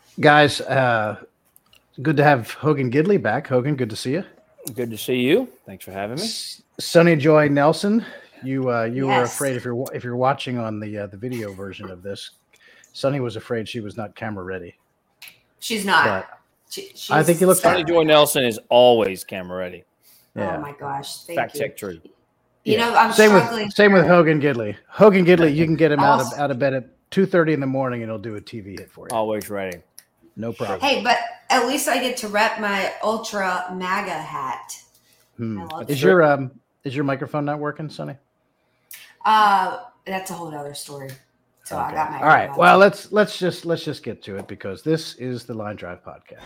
Guys, good to have Hogan Gidley back. Hogan, good to see you. Good to see you. Thanks for having me. Sonny Joy Nelson, you were Yes. afraid if you're watching on the video version of this, Sonny was afraid she was not camera ready. She's not. But She's I think you look Sonny fine. Joy Nelson is always camera ready. Yeah. Oh my gosh! Thank Fact you. check true. You know, I'm same struggling. with Hogan Gidley. Hogan Gidley, you can get him Also- out of bed at 2:30 in the morning, and he'll do a TV hit for you. Always ready. No problem. Hey, but at least I get to rep my Ultra MAGA hat. I love Is it. your microphone not working, Sonny? That's a whole other story. So I got my. All right. Well, let's just get to it because this is the Line Drive podcast.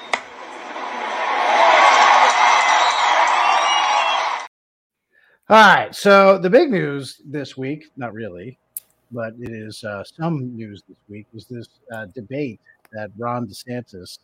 All right. So the big news this week, not really, but it is some news this week, is this debate that Ron DeSantis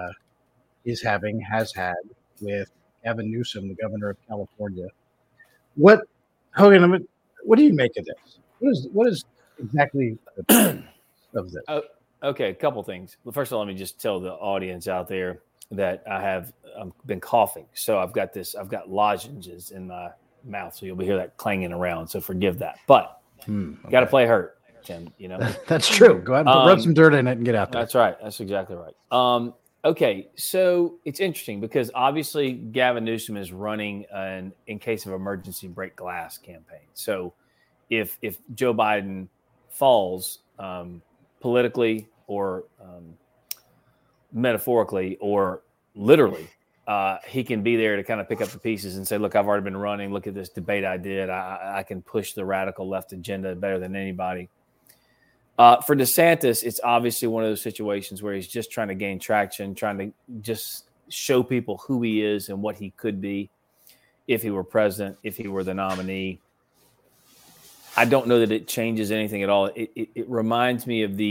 has had with Gavin Newsom, the governor of California. What, Hogan? What do you make of this? What is exactly of this? Okay, a couple things. Well, first of all, let me just tell the audience out there that I have been coughing. So I've got lozenges in my mouth, so you'll be hear that clanging around. So forgive that. But got to play hurt, Tim. You know that's true. Go ahead and rub some dirt in it and get out there. That's right. That's exactly right. Okay, so it's interesting because obviously Gavin Newsom is running an in case of emergency break glass campaign. So if Joe Biden falls politically or metaphorically or literally, he can be there to kind of pick up the pieces and say, look, I've already been running. Look at this debate I did. I can push the radical left agenda better than anybody. For DeSantis, it's obviously one of those situations where he's just trying to gain traction, trying to just show people who he is and what he could be if he were president, if he were the nominee. I don't know that it changes anything at all. It reminds me of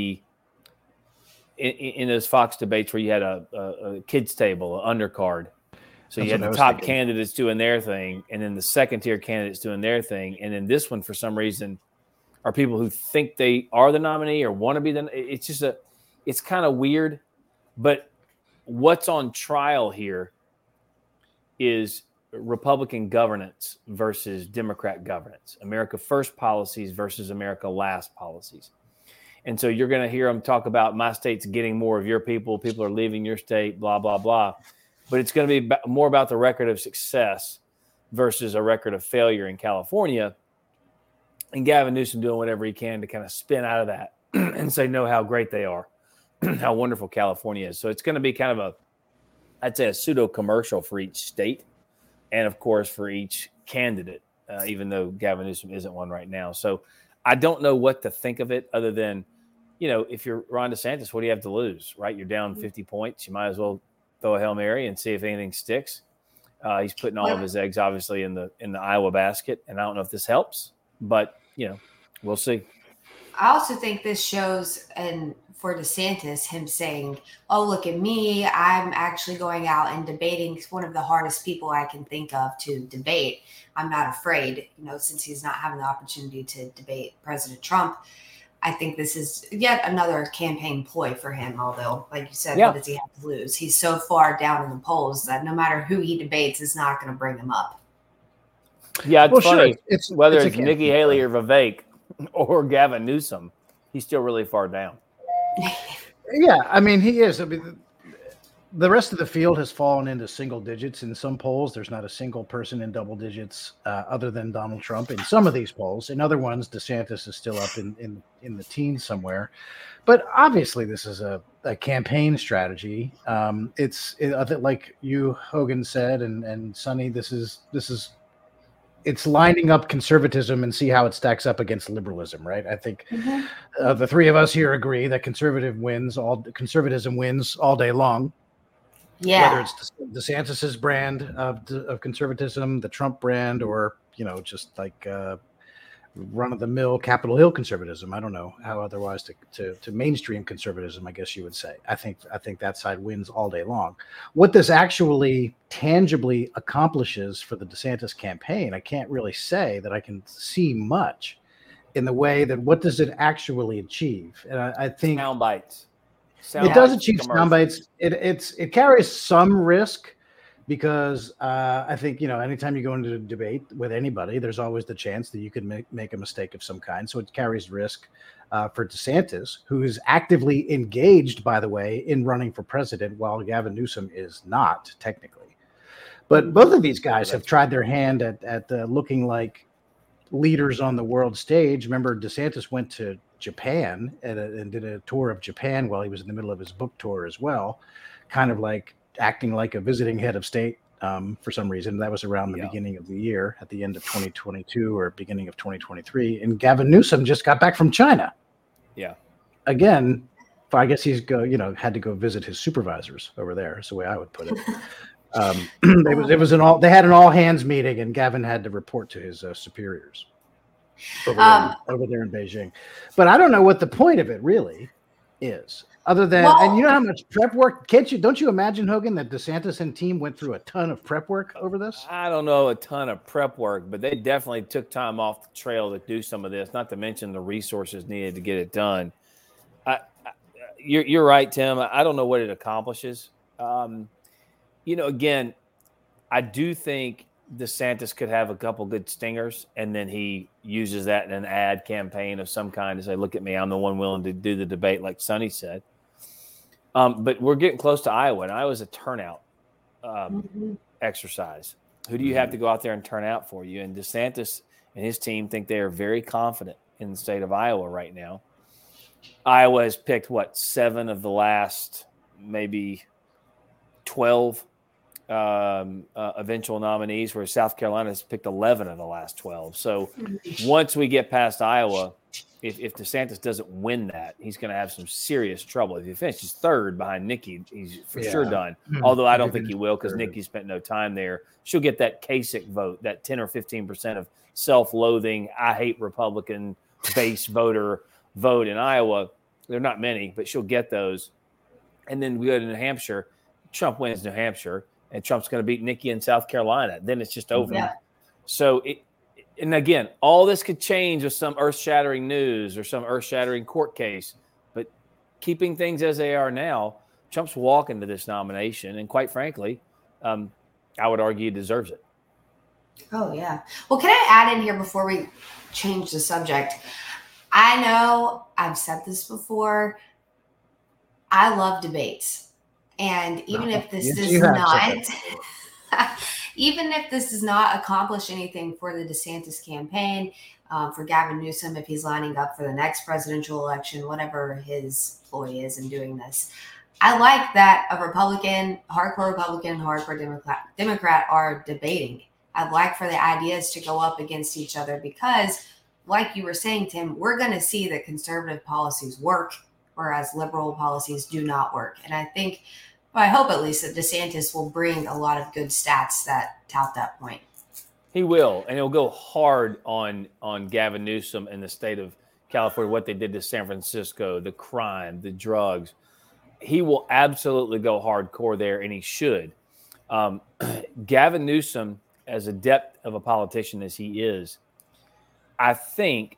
in those Fox debates where you had a kids table, an undercard. So you had the top candidates doing their thing, and then the second tier candidates doing their thing. And then this one, for some reason, are people who think they are the nominee or want to be it's kind of weird. But what's on trial here is Republican governance versus Democrat governance, America First policies versus America Last policies. And so you're going to hear them talk about my state's getting more of your people are leaving your state, blah, blah, blah. But it's going to be more about the record of success versus a record of failure in California. And Gavin Newsom doing whatever he can to kind of spin out of that and say, no, how great they are, how wonderful California is. So it's going to be kind of I'd say a pseudo commercial for each state. And of course, for each candidate, even though Gavin Newsom isn't one right now. So I don't know what to think of it other than, if you're Ron DeSantis, what do you have to lose, right? You're down 50 points. You might as well throw a Hail Mary and see if anything sticks. He's putting all of his eggs, obviously, in the Iowa basket. And I don't know if this helps, but, we'll see. I also think this shows, and for DeSantis, him saying, oh, look at me. I'm actually going out and debating one of the hardest people I can think of to debate. I'm not afraid, since he's not having the opportunity to debate President Trump. I think this is yet another campaign ploy for him, although, like you said, What does he have to lose? He's so far down in the polls that no matter who he debates is not going to bring him up. Yeah, it's funny. Sure. It's whether it's Nikki Haley or Vivek or Gavin Newsom, he's still really far down. Yeah, I mean, he is. I mean, the rest of the field has fallen into single digits in some polls. There's not a single person in double digits other than Donald Trump in some of these polls. In other ones, DeSantis is still up in the teens somewhere. But obviously, this is a campaign strategy. It's like you, Hogan, said, and Sonny, this is it's lining up conservatism and see how it stacks up against liberalism, right? I think the three of us here agree that conservatism wins all day long. Yeah. Whether it's DeSantis's brand of conservatism, the Trump brand, or just like run-of-the-mill Capitol Hill conservatism. I don't know how otherwise to mainstream conservatism, I guess you would say. I think that side wins all day long. What this actually tangibly accomplishes for the DeSantis campaign, I can't really say that I can see much in the way that what does it actually achieve. And I think sound bites. It does achieve sound bites. It carries some risk because I think, anytime you go into a debate with anybody, there's always the chance that you could make a mistake of some kind. So it carries risk for DeSantis, who is actively engaged, by the way, in running for president, while Gavin Newsom is not technically. But both of these guys have tried their hand at looking like leaders on the world stage. Remember, DeSantis went to Japan and did a tour of Japan while he was in the middle of his book tour as well, kind of like acting like a visiting head of state for some reason. That was around the beginning of the year, at the end of 2022 or beginning of 2023. And Gavin Newsom just got back from China. Yeah. Again, I guess he's had to go visit his supervisors over there. Is the way I would put it. They had an all hands meeting, and Gavin had to report to his superiors over there in Beijing. But I don't know what the point of it really is, other than, and you know how much prep work, don't you imagine, Hogan, that DeSantis and team went through a ton of prep work over this? I don't know a ton of prep work, but they definitely took time off the trail to do some of this, not to mention the resources needed to get it done. You're right, Tim. I don't know what it accomplishes. Again, I do think DeSantis could have a couple good stingers, and then he uses that in an ad campaign of some kind to say, look at me, I'm the one willing to do the debate, like Sonny said. But we're getting close to Iowa, and Iowa's a turnout exercise. Who do you have to go out there and turn out for you? And DeSantis and his team think they are very confident in the state of Iowa right now. Iowa has picked, 7 of the last maybe 12 eventual nominees, where South Carolina has picked 11 of the last 12. So once we get past Iowa, if DeSantis doesn't win that, he's going to have some serious trouble. If he finishes third behind Nikki, he's for sure done. Although I don't think he will, because Nikki spent no time there. She'll get that Kasich vote, that 10 or 15% of self-loathing, I hate Republican base voter vote in Iowa. There are not many, but she'll get those. And then we go to New Hampshire. Trump wins New Hampshire, and Trump's going to beat Nikki in South Carolina. Then it's just over. Yeah. So, and again, all this could change with some earth-shattering news or some earth-shattering court case. But keeping things as they are now, Trump's walking to this nomination, and quite frankly, I would argue he deserves it. Oh, yeah. Well, can I add in here before we change the subject? I know I've said this before. I love debates. And even if this does not accomplish anything for the DeSantis campaign, for Gavin Newsom, if he's lining up for the next presidential election, whatever his ploy is in doing this, I like that a Republican, hardcore Democrat are debating. I'd like for the ideas to go up against each other because, like you were saying, Tim, we're going to see that conservative policies work, whereas liberal policies do not work. And I think, I hope at least, that DeSantis will bring a lot of good stats that tout that point. He will, and he'll go hard on Gavin Newsom in the state of California, what they did to San Francisco, the crime, the drugs. He will absolutely go hardcore there, and he should. Gavin Newsom, as adept of a politician as he is, I think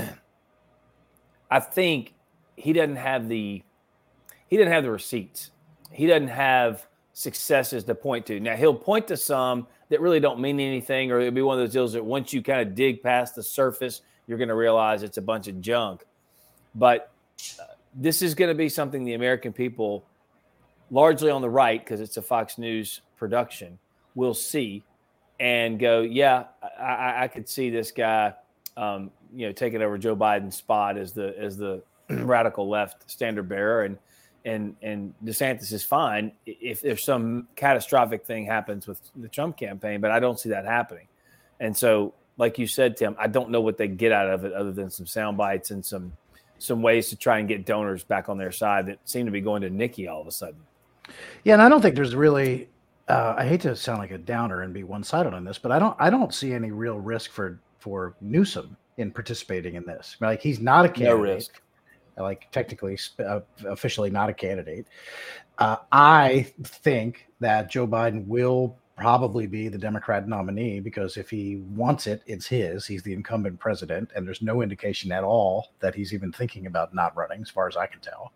he doesn't have the receipts. He doesn't have successes to point to. Now, he'll point to some that really don't mean anything, or it'll be one of those deals that once you kind of dig past the surface, you're going to realize it's a bunch of junk. But this is going to be something the American people, largely on the right, because it's a Fox News production, will see and go, yeah, I could see this guy, taking over Joe Biden's spot as the radical left standard bearer, and DeSantis is fine if there's some catastrophic thing happens with the Trump campaign, but I don't see that happening. And so, like you said, Tim, I don't know what they get out of it other than some sound bites and some ways to try and get donors back on their side that seem to be going to Nikki all of a sudden. Yeah, and I don't think there's really I hate to sound like a downer and be one-sided on this, but I don't see any real risk for Newsom in participating in this. Like, he's not a candidate. No risk. Like, technically, officially not a candidate. I think that Joe Biden will probably be the Democrat nominee because if he wants it, it's his. He's the incumbent president, and there's no indication at all that he's even thinking about not running, as far as I can tell.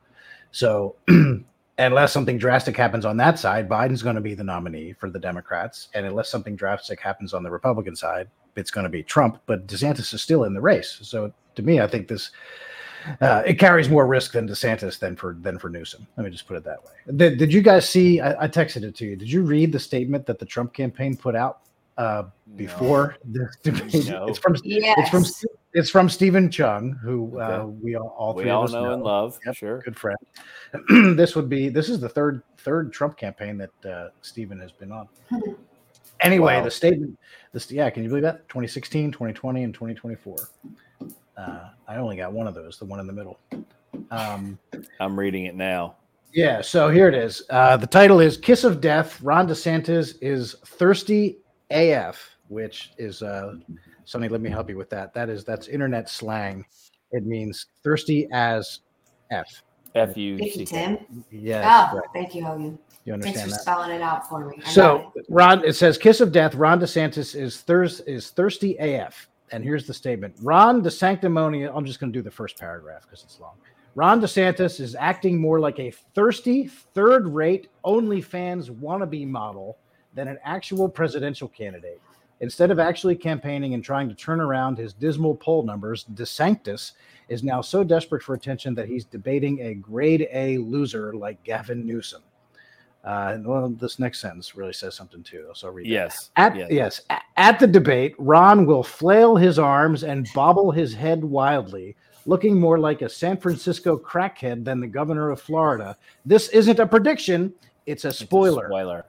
So unless something drastic happens on that side, Biden's going to be the nominee for the Democrats. And unless something drastic happens on the Republican side, it's going to be Trump. But DeSantis is still in the race. So to me, I think this it carries more risk than DeSantis than for Newsom. Let me just put it that way. Did you guys see? I texted it to you. Did you read the statement that the Trump campaign put out before the debate? No. It's from Stephen Chung, who we all know and love. Yep, sure, good friend. This is the third Trump campaign that Stephen has been on. Anyway, wow. The statement. Can you believe that? 2016, 2020, and 2024. I only got one of those, the one in the middle. I'm reading it now. Yeah, so here it is. The title is "Kiss of Death." Ron DeSantis is thirsty AF, which is Sonny. Let me help you with that. That's internet slang. It means thirsty as F. F-U. Thank you, Tim. Yes. Oh, thank you, Hogan. You understand Thanks for that? spelling it out for me. So it says "Kiss of Death." Ron DeSantis is thirsty AF. And here's the statement. Ron DeSanctimonious, I'm just going to do the first paragraph because it's long. Ron DeSantis is acting more like a thirsty, third-rate, OnlyFans wannabe model than an actual presidential candidate. Instead of actually campaigning and trying to turn around his dismal poll numbers, DeSantis is now so desperate for attention that he's debating a grade A loser like Gavin Newsom. Well, this next sentence really says something too. So I'll read it. At the debate, Ron will flail his arms and bobble his head wildly, looking more like a San Francisco crackhead than the governor of Florida. This isn't a prediction; it's a spoiler.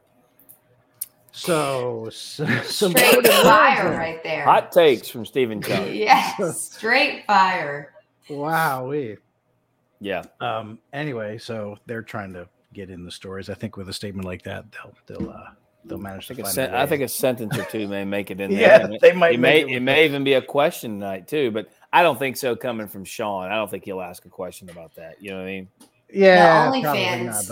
So some straight fire right there. Hot takes from Stephen Chung. Yes, straight fire. Wow. Yeah. Anyway, so they're trying to get in the stories. I think with a statement like that, they'll manage to find it. I think a sentence or two may make it in there. Yeah, they might. It may even be a question tonight too, but I don't think so. Coming from Sean, I don't think he'll ask a question about that. You know what I mean? Yeah, the OnlyFans.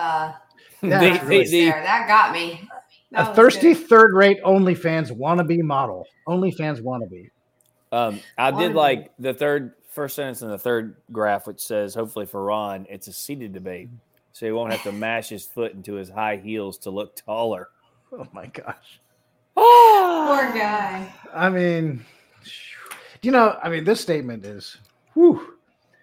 That got me. A thirsty third-rate OnlyFans wannabe model. OnlyFans wannabe. I did like the first sentence in the third graph, which says, "Hopefully for Ron, it's a seated debate." So he won't have to mash his foot into his high heels to look taller. Oh, my gosh. Poor guy. I mean, this statement is, whew.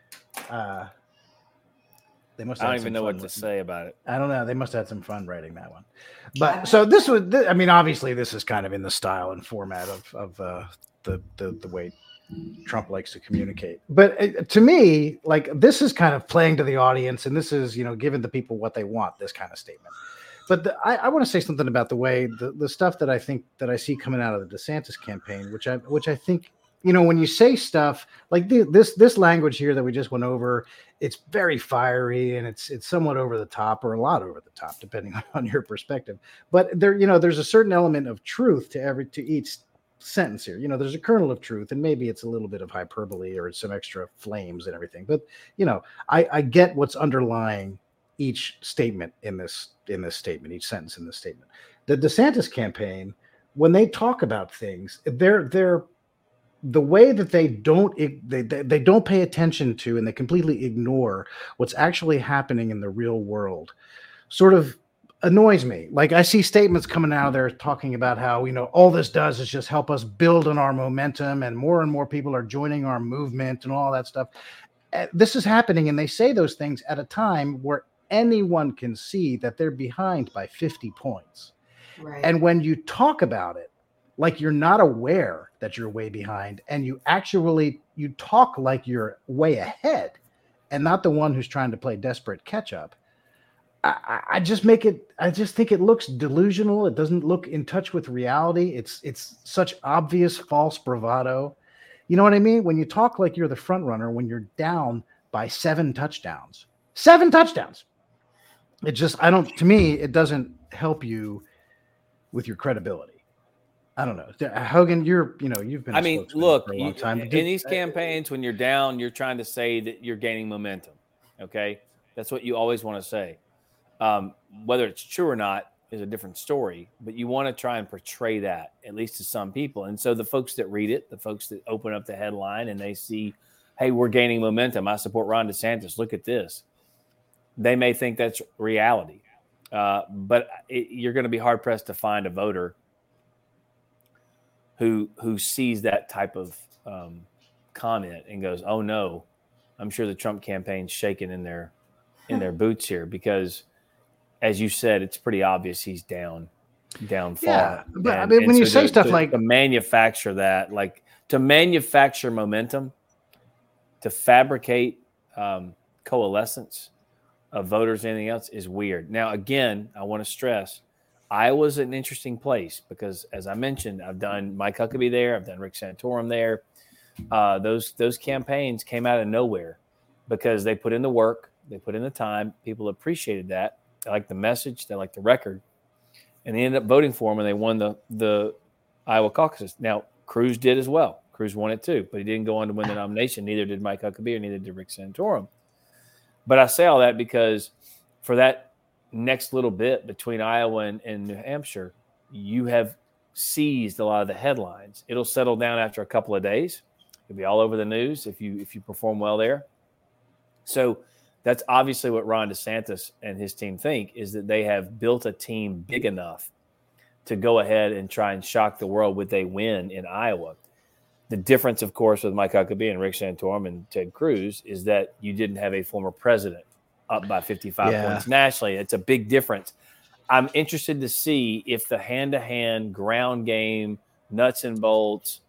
They must. I don't even know what to say about it. I don't know. They must have had some fun writing that one. But so this was. Obviously, this is kind of in the style and format of the way Trump likes to communicate. But to me, like, this is kind of playing to the audience, and this is giving the people what they want. This kind of statement. But I want to say something about the way the stuff that I think that I see coming out of the DeSantis campaign, which I think. When you say stuff like this language here that we just went over, it's very fiery and it's somewhat over the top or a lot over the top, depending on your perspective. But there's a certain element of truth to each sentence here. There's a kernel of truth, and maybe it's a little bit of hyperbole or some extra flames and everything. But I get what's underlying each statement in this statement, each sentence in this statement. The DeSantis campaign, when they talk about things, they're the way that they don't pay attention to and they completely ignore what's actually happening in the real world sort of annoys me. Like, I see statements coming out of there talking about how, all this does is just help us build on our momentum and more people are joining our movement and all that stuff. This is happening. And they say those things at a time where anyone can see that they're behind by 50 points. Right. And when you talk about it, like you're not aware that you're way behind, and you talk like you're way ahead and not the one who's trying to play desperate catch up. I just think it looks delusional. It doesn't look in touch with reality. It's such obvious false bravado. You know what I mean? When you talk like you're the front runner, when you're down by 7 touchdowns. To me, it doesn't help you with your credibility. I don't know. Hogan, you've been look, for a long time. In these campaigns, when you're down, you're trying to say that you're gaining momentum. Okay? That's what you always want to say. Whether it's true or not is a different story, but you want to try and portray that, at least to some people. And so the folks that read it, the folks that open up the headline and they see, hey, we're gaining momentum. I support Ron DeSantis. Look at this. they may think that's reality. But you're going to be hard pressed to find a voter who sees that type of comment and goes, "Oh no, I'm sure the Trump campaign's shaking in their boots here," because, as you said, it's pretty obvious he's down far. Yeah, but when you say stuff like to manufacture that, like to manufacture momentum, to fabricate coalescence of voters, anything else is weird. Now, again, I want to stress, Iowa's an interesting place because, as I mentioned, I've done Mike Huckabee there, I've done Rick Santorum there. Those campaigns came out of nowhere because they put in the work, they put in the time. People appreciated that. They liked the message, they liked the record, and they ended up voting for him, and they won the Iowa caucuses. Now, Cruz did as well. Cruz won it too, but he didn't go on to win the nomination. Neither did Mike Huckabee, or neither did Rick Santorum. But I say all that because for that next little bit between Iowa and New Hampshire, you have seized a lot of the headlines. It'll settle down after a couple of days. It'll be all over the news if you perform well there. So that's obviously what Ron DeSantis and his team think, is that they have built a team big enough to go ahead and try and shock the world with a win in Iowa. The difference, of course, with Mike Huckabee and Rick Santorum and Ted Cruz is that you didn't have a former president up by 55 points nationally. It's a big difference. I'm interested to see if the hand-to-hand ground game, nuts and bolts,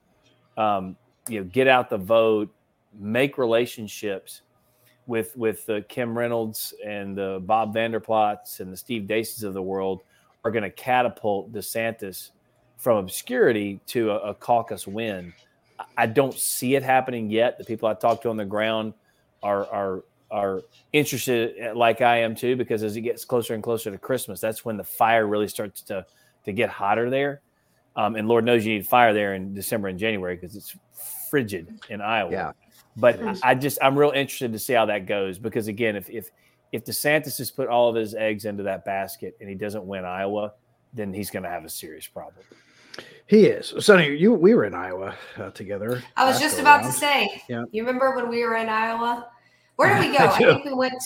get out the vote, make relationships with the Kim Reynolds and the Bob Vanderplots and the Steve Deaces of the world are going to catapult DeSantis from obscurity to a caucus win. I don't see it happening yet. The people I talk to on the ground are interested, like I am too, because as it gets closer and closer to Christmas, that's when the fire really starts to get hotter there. And Lord knows you need fire there in December and January because it's frigid in Iowa. Yeah. But I'm real interested to see how that goes, because again, if DeSantis has put all of his eggs into that basket and he doesn't win Iowa, then he's going to have a serious problem. He is. Sonny, we were in Iowa together. I was just about to say, You remember when we were in Iowa? Where did we go? I think we went,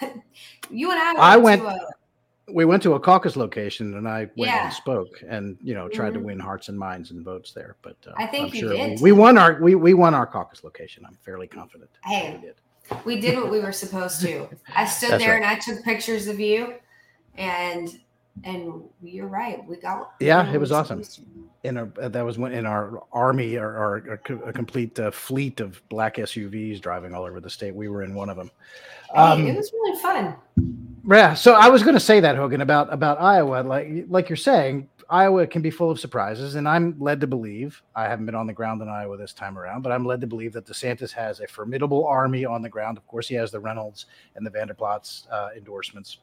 you and I went we went to a caucus location, and I went and spoke and, tried to win hearts and minds and votes there. But I think I'm you did. We won our caucus location. I'm fairly confident. Hey, we did what we were supposed to. I stood there and I took pictures of you, and you're right. We got. Yeah, it was awesome. That was in our army or a complete fleet of black SUVs driving all over the state. We were in one of them. It was really fun. Yeah, so I was going to say that, Hogan, about Iowa. Like you're saying, Iowa can be full of surprises, and I'm led to believe, I haven't been on the ground in Iowa this time around, but I'm led to believe that DeSantis has a formidable army on the ground. Of course, he has the Reynolds and the Vanderplots endorsements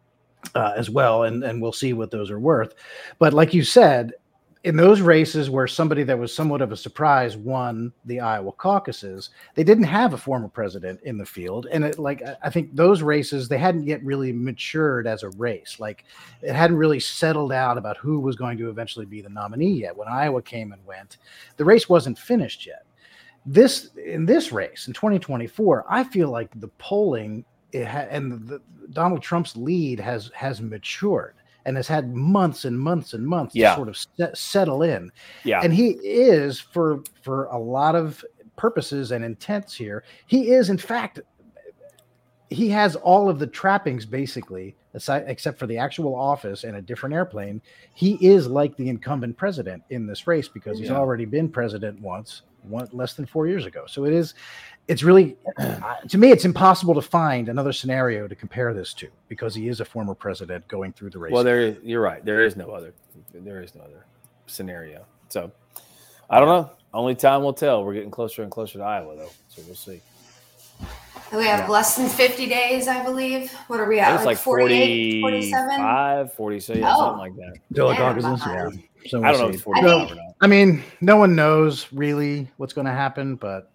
as well, and we'll see what those are worth. But like you said, in those races where somebody that was somewhat of a surprise won the Iowa caucuses, they didn't have a former president in the field. And I think those races, they hadn't yet really matured as a race. Like, it hadn't really settled out about who was going to eventually be the nominee yet. When Iowa came and went, the race wasn't finished yet. In this race in 2024, I feel like the polling Donald Trump's lead has matured and has had months and months and months to sort of settle in. Yeah. And he is, for a lot of purposes and intents here, he is, in fact, he has all of the trappings, basically, except for the actual office and a different airplane. He is like the incumbent president in this race because he's already been president once less than 4 years ago. So it's really, to me, it's impossible to find another scenario to compare this to, because he is a former president going through the race. Well, you're right. There is no other scenario. So I don't know. Only time will tell. We're getting closer and closer to Iowa, though. So we'll see. We have less than 50 days, I believe. What are we at? It's like 48, 47? 45, 47, something like that. Still caucuses? Yeah. So I don't know if it's 45 or not. I mean, no one knows really what's going to happen, but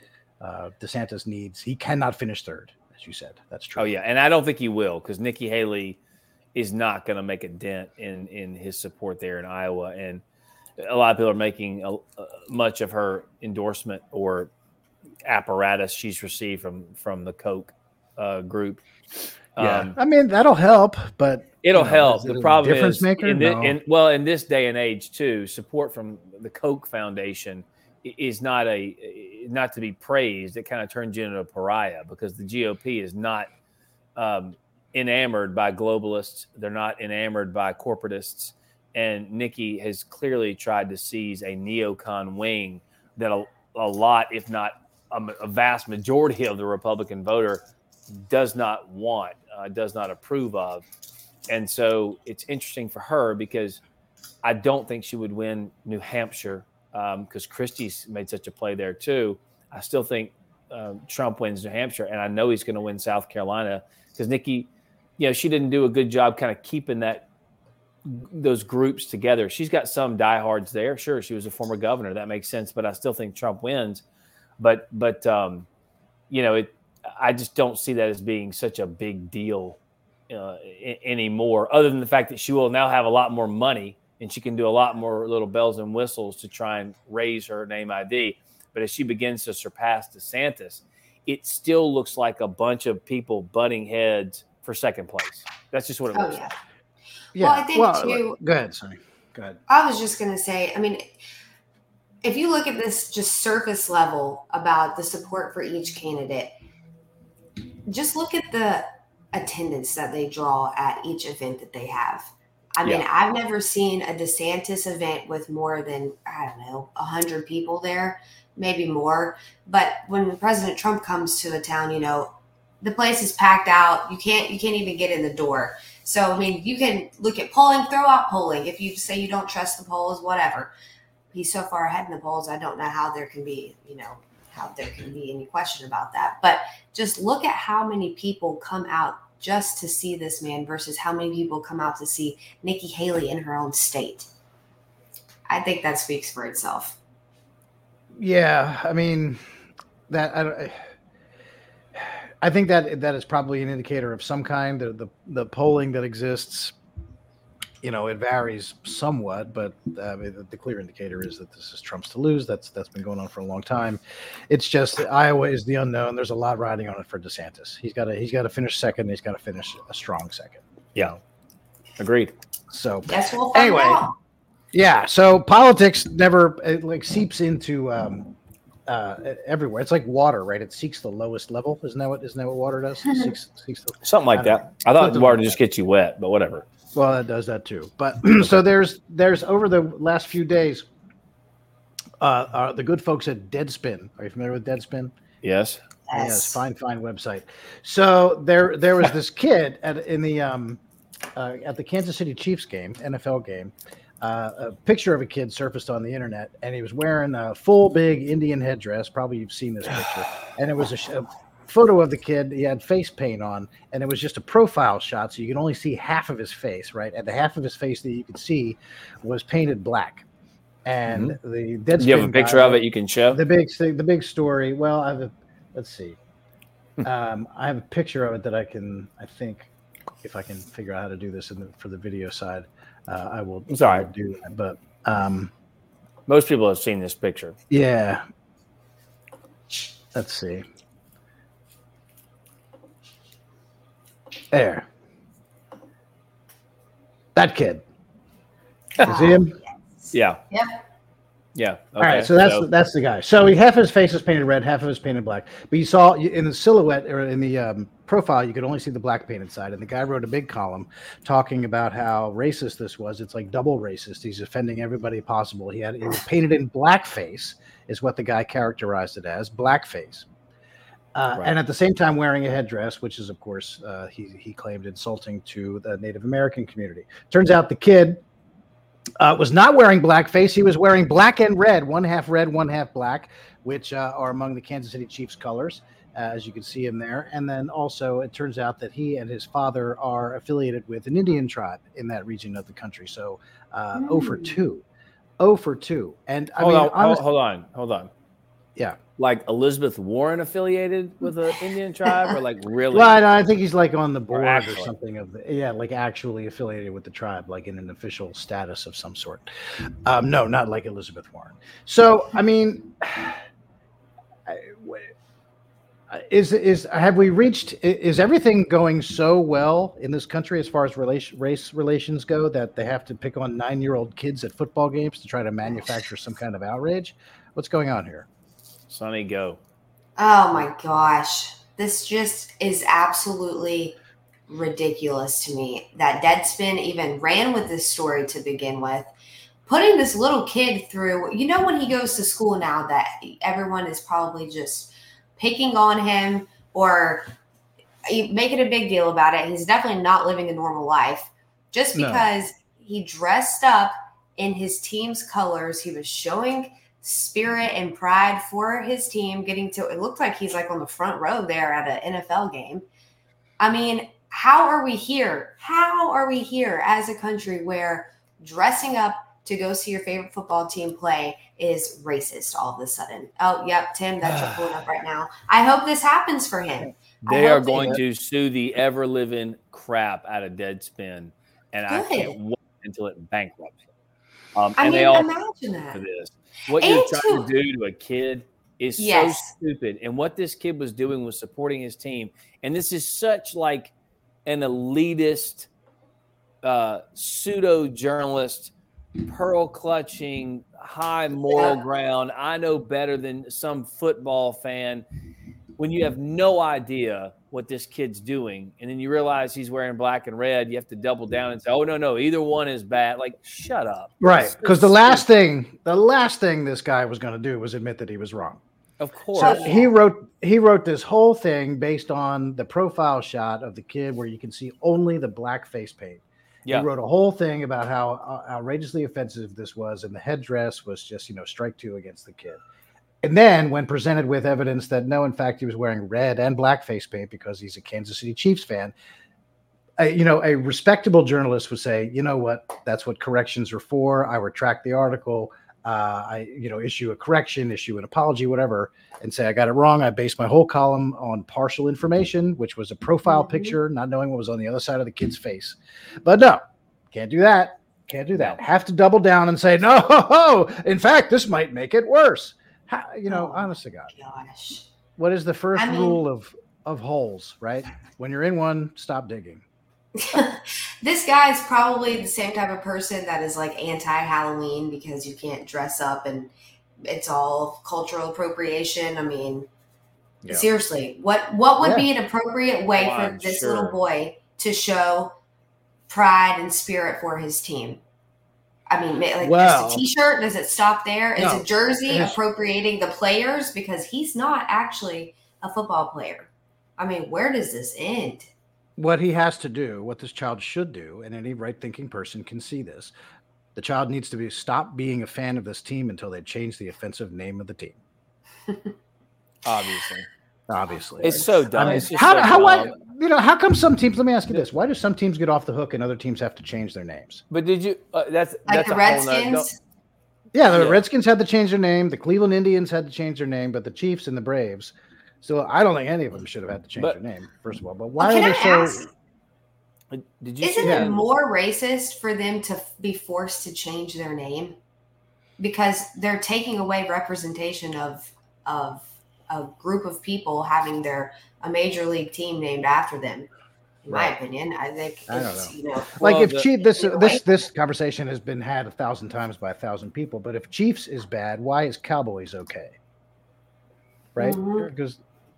DeSantis he cannot finish third, as you said. That's true. Oh, yeah. And I don't think he will, because Nikki Haley is not going to make a dent in his support there in Iowa. And a lot of people are making much of her endorsement or apparatus she's received from the Koch group I mean, that'll help, but it'll help. The problem is in this day and age too, support from the Koch Foundation is not to be praised. It kind of turns you into a pariah because the GOP is not enamored by globalists. They're not enamored by corporatists. And Nikki has clearly tried to seize a neocon wing that a lot, if not a vast majority of the Republican voter does not want, does not approve of. And so it's interesting for her because I don't think she would win New Hampshire because Christie's made such a play there too. I still think Trump wins New Hampshire, and I know he's going to win South Carolina because Nikki, she didn't do a good job kind of keeping those groups together. She's got some diehards there. Sure, she was a former governor. That makes sense, but I still think Trump wins. But I just don't see that as being such a big deal anymore, other than the fact that she will now have a lot more money and she can do a lot more little bells and whistles to try and raise her name ID. But as she begins to surpass DeSantis, it still looks like a bunch of people butting heads for second place. That's just what it looks like. Yeah. Well, I think too. Go ahead, Sonny. Go ahead. I was just going to say, I mean, if you look at this just surface level about the support for each candidate, just look at the attendance that they draw at each event that they have. I mean, I've never seen a DeSantis event with more than, 100 people there, maybe more. But when President Trump comes to a town, the place is packed out. You can't even get in the door. So, I mean, you can look at polling, throw out polling. If you say you don't trust the polls, whatever. He's so far ahead in the polls, I don't know how there can be, any question about that. But just look at how many people come out just to see this man versus how many people come out to see Nikki Haley in her own state. I think that speaks for itself. Yeah, I mean, I think that is probably an indicator of some kind. The polling that exists, it varies somewhat, but the clear indicator is that this is Trump's to lose. That's been going on for a long time. It's just Iowa is the unknown. There's a lot riding on it for DeSantis. He's got to finish second. He's got to finish a strong second. Yeah, agreed. So that's what we'll find out. Yeah. So politics never seeps into everywhere. It's like water, right? It seeks the lowest level. Isn't that what water does? Something like that. I thought water just gets you wet, but whatever. Well, that does that too. But so there's over the last few days, the good folks at Deadspin. Are you familiar with Deadspin? Yes. Yes. Fine website. So there was this kid at the Kansas City Chiefs game, NFL game. A picture of a kid surfaced on the internet, and he was wearing a full big Indian headdress. Probably you've seen this picture. And it was a photo of the kid. He had face paint on, and it was just a profile shot, so you can only see half of his face, right? And the half of his face that you could see was painted black. And the Deadspin. You have a picture of it you can show? The big story. Well, let's see. I have a picture of it that I think, if I can figure out how to do this for the video side, I will. Sorry. Do that. But most people have seen this picture. Yeah. Let's see. There. That kid. You see him? Yeah. Yep. Yeah. Okay. All right. So that's the guy. So half his face is painted red, half of it is painted black. But you saw in the silhouette or in the profile, you could only see the black painted side. And the guy wrote a big column talking about how racist this was. It's like double racist. He's offending everybody possible. He was painted in blackface, is what the guy characterized it as, blackface. Right. And at the same time wearing a headdress, which is, of course, he claimed insulting to the Native American community. Turns out the kid was not wearing blackface. He was wearing black and red, one half red, one half black, which are among the Kansas City Chiefs colors, as you can see him there. And then also it turns out that he and his father are affiliated with an Indian tribe in that region of the country. So 0 for 2. 0 for 2. And hold on. Yeah. Like Elizabeth Warren affiliated with an Indian tribe, or like really? Well, I think he's like on the board or something like actually affiliated with the tribe, like in an official status of some sort. No, not like Elizabeth Warren. So, I mean, Have we reached? Is everything going so well in this country as far as race relations go that they have to pick on 9-year-old kids at football games to try to manufacture some kind of outrage? What's going on here? Sonny, go. Oh my gosh, this just is absolutely ridiculous to me that Deadspin even ran with this story to begin with. Putting this little kid through, when he goes to school now that everyone is probably just picking on him or making a big deal about it. He's definitely not living a normal life just because he dressed up in his team's colors. He was showing spirit and pride for his team, it looked like he's like on the front row there at an NFL game. I mean, how are we here? How are we here as a country where dressing up to go see your favorite football team play is racist all of a sudden? Oh, yep, Tim, that's your pulling up right now. I hope this happens for him. They are going to sue the ever-living crap out of Deadspin, and I can't wait until it bankrupts. Imagine that. For this. What you're trying to do to a kid is so stupid. And what this kid was doing was supporting his team. And this is such like an elitist, pseudo-journalist, pearl-clutching, high moral ground. I know better than some football fan. When you have no idea what this kid's doing, and then you realize he's wearing black and red, you have to double down and say, oh, no, either one is bad. Like, shut up. Right, because the last thing this guy was going to do was admit that he was wrong. Of course. So he wrote this whole thing based on the profile shot of the kid where you can see only the black face paint. Yeah. He wrote a whole thing about how outrageously offensive this was, and the headdress was just, strike two against the kid. And then when presented with evidence that no, in fact, he was wearing red and black face paint because he's a Kansas City Chiefs fan, a respectable journalist would say, you know what, that's what corrections are for. I retract the article. I issue a correction, issue an apology, whatever, and say I got it wrong. I based my whole column on partial information, which was a profile picture, not knowing what was on the other side of the kid's face. But no, can't do that. Can't do that. Have to double down and say, no, in fact, this might make it worse. Honest to God. Gosh. What is the first rule of holes, right? When you're in one, stop digging. This guy is probably the same type of person that is like anti-Halloween because you can't dress up and it's all cultural appropriation. I mean, seriously, what would be an appropriate way for this little boy to show pride and spirit for his team? I mean, just a T-shirt, does it stop there? Is a jersey appropriating the players? Because he's not actually a football player. I mean, where does this end? What he has to do, what this child should do, and any right-thinking person can see this, the child needs to stop being a fan of this team until they change the offensive name of the team. Obviously. It's so dumb. I mean, how come some teams, let me ask you this, why do some teams get off the hook and other teams have to change their names? But did you, that's the Redskins? The Redskins had to change their name. The Cleveland Indians had to change their name, but the Chiefs and the Braves, so I don't think any of them should have had to change their name, first of all. But why are they so... Isn't it more racist for them to be forced to change their name? Because they're taking away representation of a group of people having a major league team named after them. In my opinion, I think this conversation has been had 1,000 times by 1,000 people. But if Chiefs is bad, why is Cowboys okay? Right? Because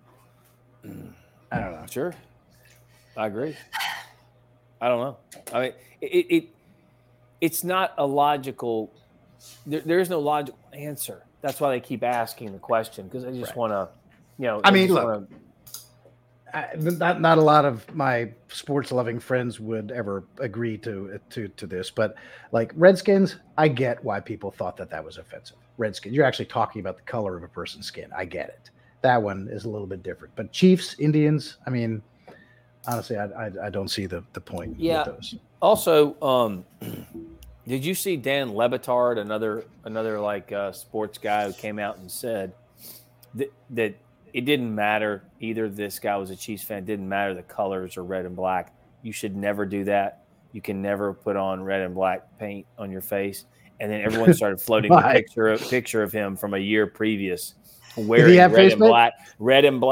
I don't know. Sure, I agree. I don't know. I mean, it's not a logical. There is no logical answer. That's why they keep asking the question, because they just want to, I mean, look, not a lot of my sports-loving friends would ever agree to this, but like Redskins, I get why people thought that was offensive. Redskins, you're actually talking about the color of a person's skin. I get it. That one is a little bit different. But Chiefs, Indians, I mean, honestly, I don't see the point with those. Also, did you see Dan Le Batard, another like sports guy who came out and said that it didn't matter either this guy was a Chiefs fan, it didn't matter the colors or red and black. You should never do that. You can never put on red and black paint on your face. And then everyone started floating the picture of him from a year previous wearing red and black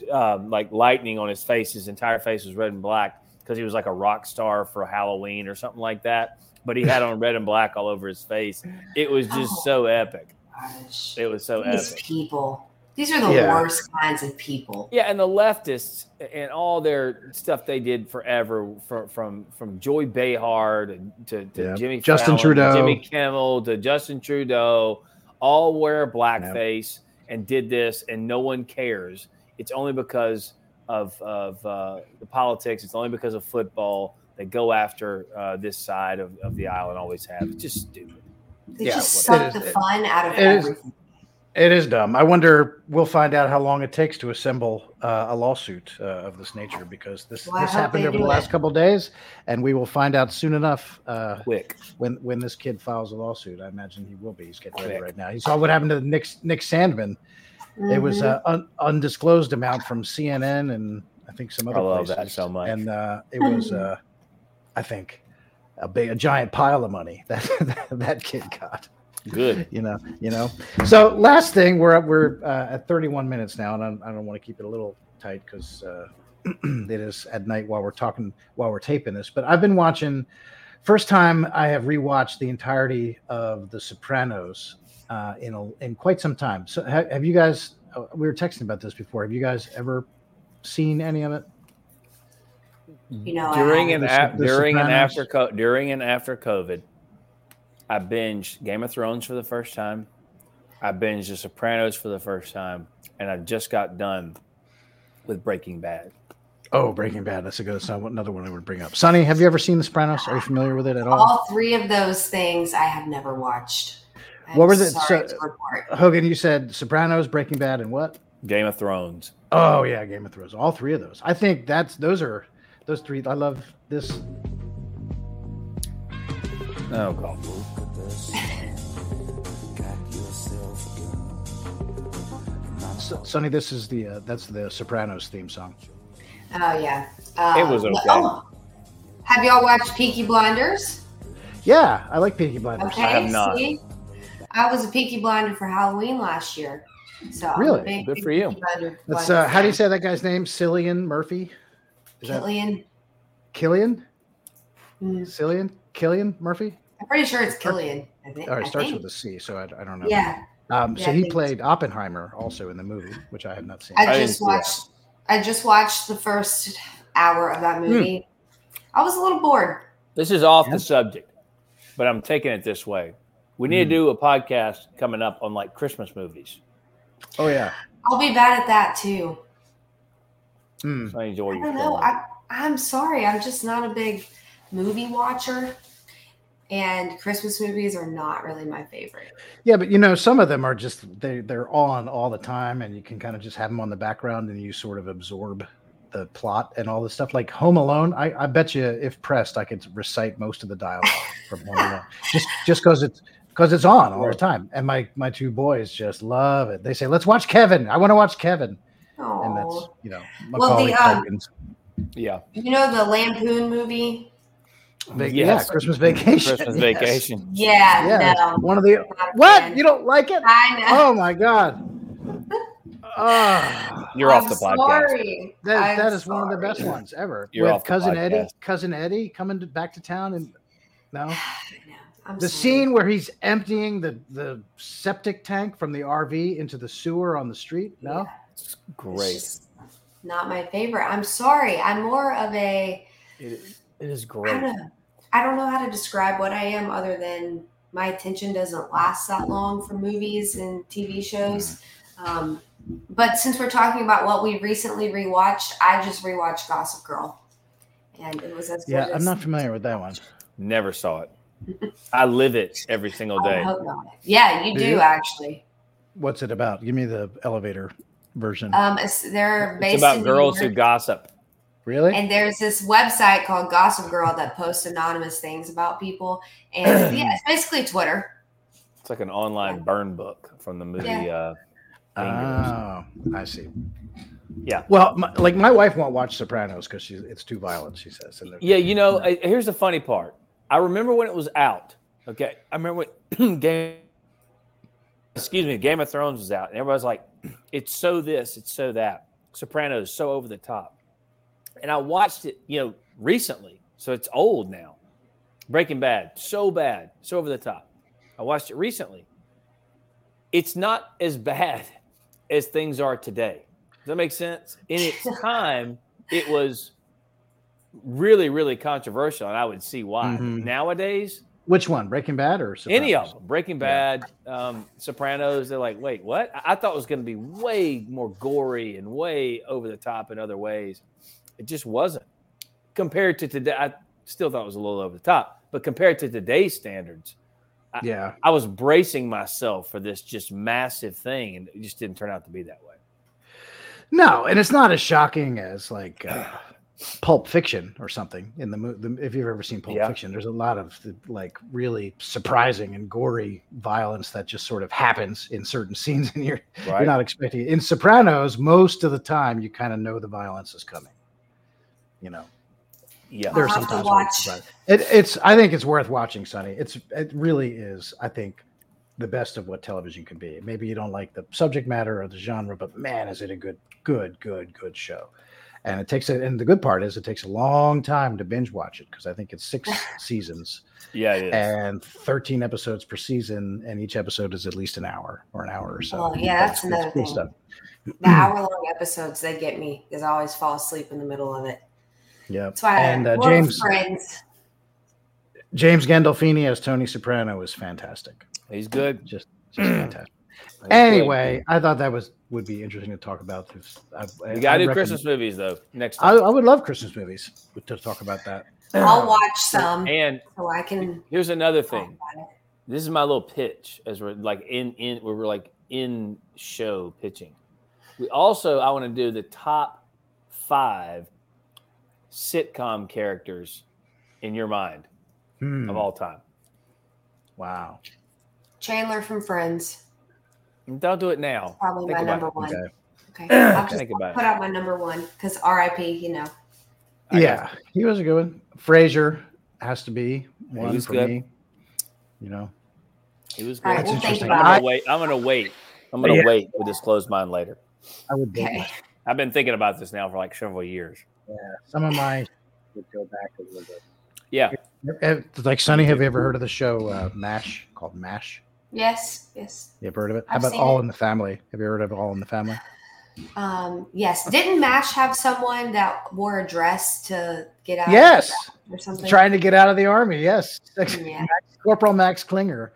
like lightning on his face. His entire face was red and black because he was like a rock star for Halloween or something like that. But he had on red and black all over his face. It was just so epic. Gosh. It was so These epic. people. These are the worst kinds of people. Yeah, and the leftists and all their stuff they did forever, from Joy Behar to Jimmy Justin Fallon, Trudeau, to Jimmy Kimmel, to Justin Trudeau, all wear blackface and did this, and no one cares. It's only because of the politics. It's only because of football. They go after this side of the aisle and always have. It's just stupid. They just suck the fun out of everything. It is dumb. I wonder, we'll find out how long it takes to assemble a lawsuit of this nature, because this happened over the last couple of days, and we will find out soon enough. Quick. When this kid files a lawsuit, I imagine he will be. He's getting ready right now. You saw what happened to Nick Sandmann. Mm-hmm. It was an undisclosed amount from CNN and I think some other places. I love that so much. And it was, I think, a giant pile of money that kid got. Good. You know. So last thing, we're at 31 minutes now, and I don't want to keep it a little tight because it is at night while we're taping this. But I've been watching. First time I have rewatched the entirety of The Sopranos in quite some time. So have you guys? We were texting about this before. Have you guys ever seen any of it? During and after COVID. I binged Game of Thrones for the first time. I binged The Sopranos for the first time. And I just got done with Breaking Bad. Oh, Breaking Bad. That's another one I would bring up. Sonny, have you ever seen The Sopranos? Are you familiar with it at all? All three of those things I have never watched. What were Hogan, you said Sopranos, Breaking Bad, and what? Game of Thrones. Oh, yeah, Game of Thrones. All three of those. I think those three. I love this. Oh, God. Sonny, this is that's the Sopranos theme song. Oh yeah, it was okay. Have y'all watched Peaky Blinders? Yeah, I like Peaky Blinders. Okay, I have not. See? I was a Peaky Blinder for Halloween last year. So really, good for you. That's how do you say that guy's name? Cillian Murphy. Killian. Killian. Cillian Murphy. I'm pretty sure it's Killian. I think. Or it starts with a C, so I don't know. Yeah. So he played Oppenheimer also in the movie, which I have not seen. I just watched the first hour of that movie. I was a little bored. This is off the subject, but I'm taking it this way. We need to do a podcast coming up on like Christmas movies. Oh yeah. I'll be bad at that too. So I enjoy your I don't know. I'm sorry. I'm just not a big movie watcher. And Christmas movies are not really my favorite. Yeah, but some of them are just they're on all the time, and you can kind of just have them on the background, and you sort of absorb the plot and all this stuff. Like Home Alone, I bet you if pressed, I could recite most of the dialogue from Home Alone, just because it's on all the time. And my two boys just love it. They say, "Let's watch Kevin. I want to watch Kevin." Aww. And that's Macaulay Culkin. Yeah. The Lampoon movie. Christmas Vacation. Christmas Vacation. Yeah, no. One of the what? You don't like it? I know. Oh my God. You're off the podcast. Sorry. That is one of the best ones ever. You're with off the Cousin Eddie coming back to town, and the scene where he's emptying the septic tank from the RV into the sewer on the street. No, yeah. It's great. It's not my favorite. I'm sorry. I'm more of a. It is great. I don't know how to describe what I am other than my attention doesn't last that long for movies and TV shows. But since we're talking about what we recently rewatched, I just rewatched Gossip Girl. And it was as good as... I'm not familiar with that one. Never saw it. I live it every single day. I hope not. Yeah, you do actually. What's it about? Give me the elevator version. It's about girls who gossip. Really? And there's this website called Gossip Girl that posts anonymous things about people. And it's basically Twitter. It's like an online burn book from the movie. I see. Yeah. Well, my wife won't watch Sopranos because it's too violent, she says. Here's the funny part. I remember when it was out. Okay. I remember when Game of Thrones was out. And everybody's like, it's so this, it's so that. Sopranos so over the top. And I watched it, recently. So it's old now. Breaking Bad, so bad, so over the top. I watched it recently. It's not as bad as things are today. Does that make sense? In its time, it was really, really controversial, and I would see why. Mm-hmm. Nowadays, which one? Breaking Bad or Sopranos? Any of them? Breaking Bad, Sopranos. They're like, wait, what? I thought it was going to be way more gory and way over the top in other ways. It just wasn't. Compared to today, I still thought it was a little over the top, but compared to today's standards, I was bracing myself for this just massive thing, and it just didn't turn out to be that way. No, and it's not as shocking as like Pulp Fiction or something in the movie. If you've ever seen Pulp Fiction, there's a lot of like really surprising and gory violence that just sort of happens in certain scenes, and you're not expecting it. In Sopranos, most of the time, you kind of know the violence is coming. Yeah, there's I'll have to watch. It's. I think it's worth watching, Sonny. It really is. I think the best of what television can be. Maybe you don't like the subject matter or the genre, but man, is it a good show. And and the good part is it takes a long time to binge watch it because I think it's 6 seasons. Yeah, it is. And 13 episodes per season, and each episode is at least an hour or so. Oh, yeah, that's another thing. Stuff. The hour-long episodes, they get me because I always fall asleep in the middle of it. Yeah. That's why James Gandolfini as Tony Soprano is fantastic. He's good. Just fantastic. Anyway, I thought that would be interesting to talk about. You got to do Christmas movies, though, next time. I would love Christmas movies to talk about that. I'll watch some. And so I can. Here's another thing. This is my little pitch as we're like in show pitching. I want to do the top 5 sitcom characters in your mind of all time. Wow. Chandler from Friends. Don't do it now. Probably my number one. Okay. I'll just put out my number one because RIP, Yeah, he was a good one. Frasier has to be one for me. He was good. Right, we'll think I'm going to wait to disclose mine later. I would. Okay. I've been thinking about this now for like several years. Yeah, some of mine would go back a little bit. Yeah. Like Sonny, have you ever heard of the show MASH, called MASH? Yes. You ever heard of it? How about All in the Family? Have you heard of All in the Family? Yes. Didn't MASH have someone that wore a dress to get out? Yes. Or something? Trying to get out of the army. Yes. Yeah. Corporal Max Klinger.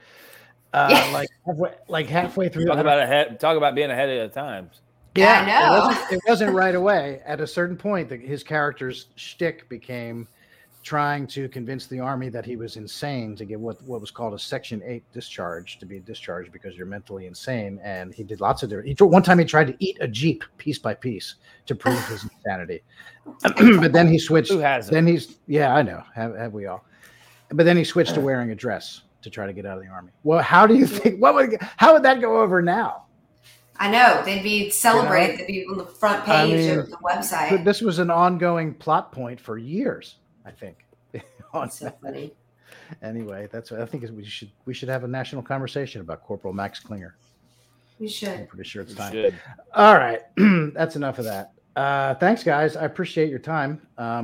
Like halfway through. Talk about being ahead of the times. Yeah, I know. It wasn't right away. At a certain point, his character's shtick became trying to convince the army that he was insane to get what was called a Section 8 discharge, to be discharged because you're mentally insane. And he did lots of different. One time he tried to eat a Jeep piece by piece to prove his insanity. But then he switched. Who hasn't? I know. Have we all? But then he switched to wearing a dress to try to get out of the army. Well, how do you think? How would that go over now? I know. They'd be celebrated. They'd be on the front page of the website. This was an ongoing plot point for years, I think. That's so funny. Anyway, I think we should have a national conversation about Corporal Max Klinger. We should. I'm pretty sure it's time. All right. That's enough of that. Thanks, guys. I appreciate your time.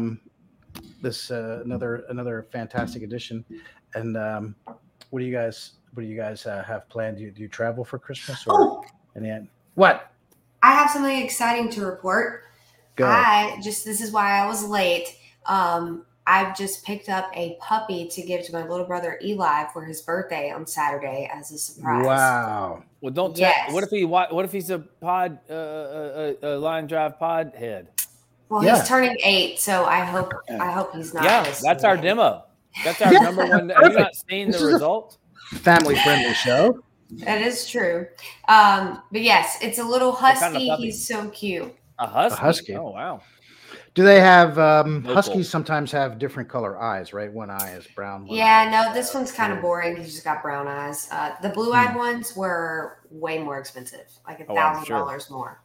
This another fantastic edition. And what do you guys have planned? Do you travel for Christmas or in the end? What? I have something exciting to report. Go. This is why I was late. I've just picked up a puppy to give to my little brother Eli for his birthday on Saturday as a surprise. Wow. Well, don't tell. What if he's a pod, Line Drive pod head? Well, he's turning 8, so I hope he's not. Yeah, that's our demo. That's our number one. Have you not seen the result? Family friendly show. That is true. But yes, it's a little husky. Kind of he's so cute. A husky. Oh, wow. Do they have huskies sometimes have different color eyes, right? One eye is brown. No, this one's kind of boring. He's just got brown eyes. The blue-eyed ones were way more expensive, like $1,000 more.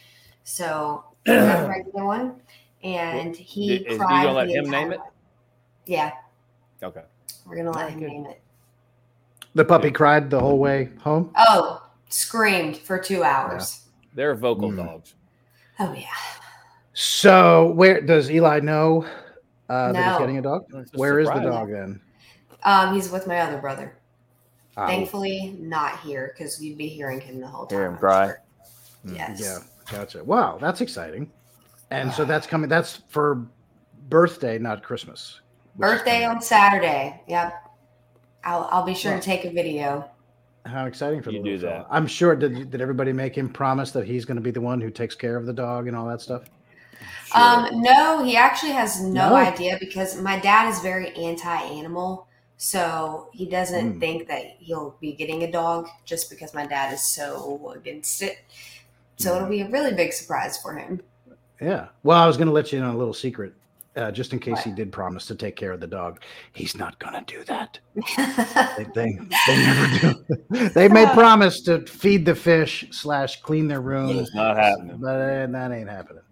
So we got a regular one, and he cried. You gonna let him name it? Yeah. Okay. We're gonna let him name it. The puppy cried the whole way home? Oh, screamed for 2 hours. Yeah. They're vocal dogs. Oh yeah. So where does Eli know that he's getting a dog? Where is the dog then? He's with my other brother. Thankfully, not here because you'd be hearing him the whole time. Hear him cry. Sure. Yes. Yeah, gotcha. Wow, that's exciting. And so that's coming. That's for birthday, not Christmas. Birthday on Saturday. Yep. I'll be sure to take a video. How exciting for you do that. I'm sure. Did everybody make him promise that he's going to be the one who takes care of the dog and all that stuff? Sure. No, he actually has no idea because my dad is very anti-animal. So he doesn't think that he'll be getting a dog just because my dad is so against it. So it'll be a really big surprise for him. Yeah. Well, I was going to let you in on a little secret, just in case he did promise to take care of the dog. He's not going to do that. they never do. They may promise to feed the fish / clean their room. It's not happening. But that ain't happening.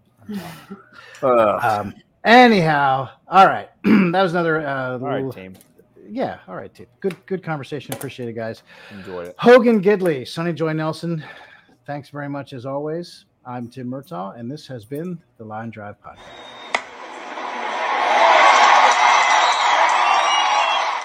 Anyhow, all right. That was another all right, team. Yeah, all right, team. Good conversation. Appreciate it, guys. Enjoyed it. Hogan Gidley, Sonny Joy Nelson, thanks very much as always. I'm Tim Murtaugh, and this has been the Line Drive Podcast.